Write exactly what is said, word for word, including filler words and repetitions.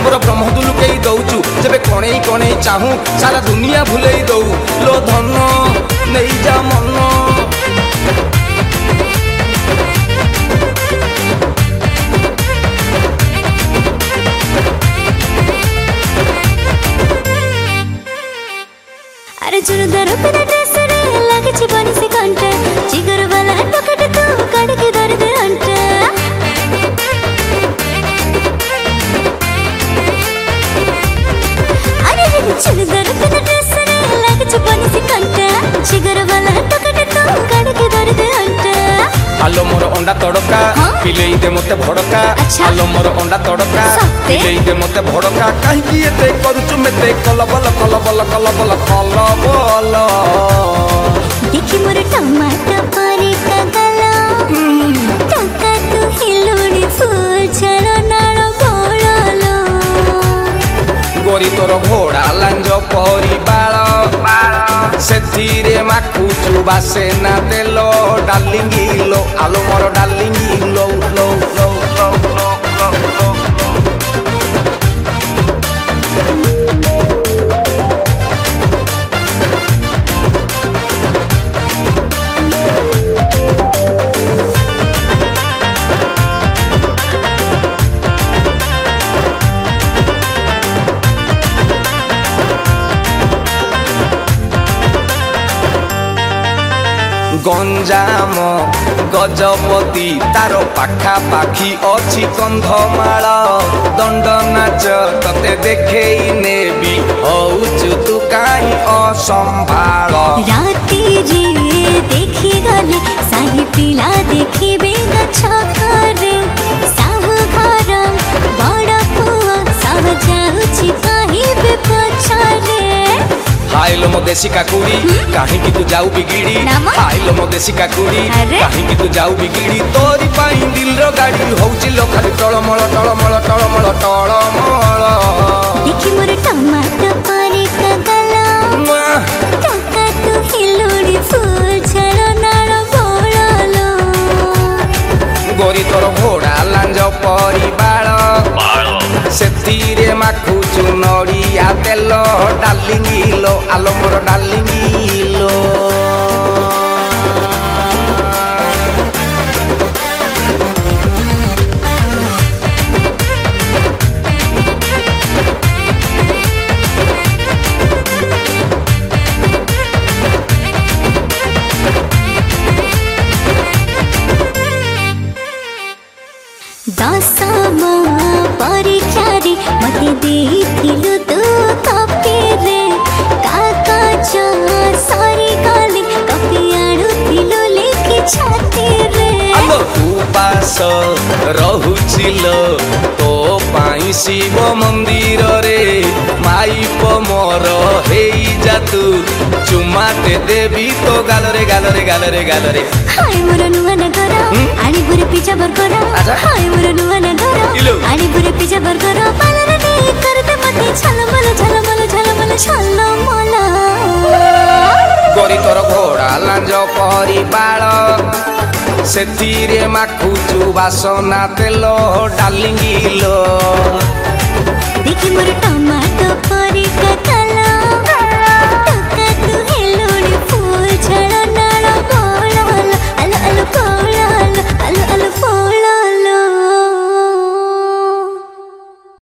मोर ब्रह्मदु लुकेई दौचु जबे कणे कणे चाहू सारा दुनिया भुलेई दौ लो धन नहीं जा मन अरे चुरदार पे ड्रेस रे लागे छी बनी से कंटा जिगर वाला पकड़ तो काट के दर दे अंटा अरे चुरदार पे ड्रेस रे लागे छी बनी से कंटा जिगर वाला पकड़ तो काट के दर दे अंटा आलो मोर अंडा तड़का पिलेई दे मते भड़का आलो मोर अंडा तड़का पिलेई दे मते भड़का काहे की एते करूचु मेते कलबल कलबल कलबल कलबल देखि मोर टमाटर परे कगला टका तू हिलोड़ी फूल छड़ नाड़ बोललो गोरी तोर घोड़ा लांज परी बाळ सेथिरे माखुचु बासे ना देलो डार्लिंग लो आलो मोर डार्लिंग लो लो लो लो लो लो गंजाम गजपति तार पाखा पाखी अच्छी कंधमाल दंड नाच तते देखे नेबी हौचु तू काई असंभाल राती रे देखी गले साही पिला देखी बेगा छखरे साहु घर बड़ पुआ सब जाउछि काहे बे पछरे हाइलो मो देसी काकुड़ी काहे की तू जाऊ बिगिड़ी हाइलो मो देसी काकुड़ी काहे की तू जाऊ बिगिड़ी तोरी पाई दिल रो गाड़ी होउची लो खाली टळमळ टळमळ टळमळ टळमळ देखि मोर टमाटर परे कगला टका तू हिलोड़ी फूल छड़ नाड़ बोललो गोरी तोर घोड़ा लांज परी बाळ सेथिरे माखुचु नड़िया तेल डार्लिंग लो आलो मोर डार्लिंग लो दसम परीक्षा रे मते देथिलु तू कपी रे कागज सारी गाली कपी आडुथिलु लेखि छाती रे अब उपास रहुचिलो तो पाई शिव मंदिर रे माइप मोर हेई जातु चुमाते देवी तो गालरे गालरे गालरे गालरे हाय मोर नुआ नगर आनी बुरे पिजा बर्गर हाय मोर नुआ नगर आनी बुरे पिजा बर्गर पालर दे करते मते छलमल छलमल छलमल छलमल गोरी तोर घोड़ा लांज परी बाळ सेथिरे माखुचु बासना तेलो डार्लिंग लो देखि मोर टमाटर परे कगला